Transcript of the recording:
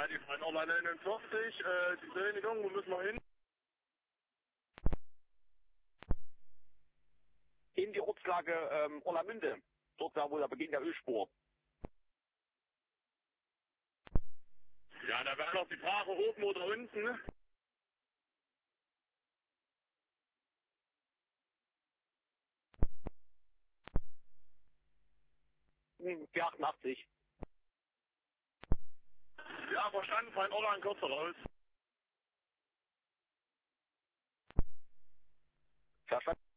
Ja, die fahren Orla 49, die Bereinigung, wo müssen wir hin? In die Ortslage Orlamünde, dort da wo der Beginn der Ölspur. Ja, da wäre noch die Frage, oben oder unten. P88. Ja, verstanden, fahren Orla in Kürze raus. Verstanden.